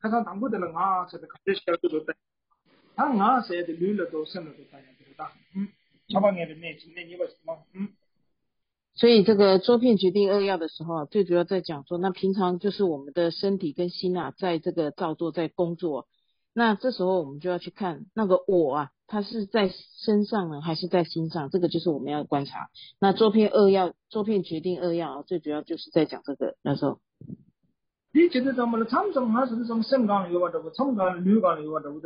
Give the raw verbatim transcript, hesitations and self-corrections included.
가서 당구들 가 저도 같이 시작도 좋다. 다 나서야 될 룰도 선도 다야 되다. 음. 처방에는 내 진내 이거 뭐. 음. 所以这个周片决定扼要的时候啊，最主要在讲说，那平常就是我们的身体跟心啊，在这个造作在工作，那这时候我们就要去看那个我啊，它是在身上呢，还是在心上，这个就是我们要观察。那周片扼要，周片决定扼要啊，最主要就是在讲这个那时候。 你觉得怎么了？参政还是什么省港有啊？这个省港、旅港有啊？这个。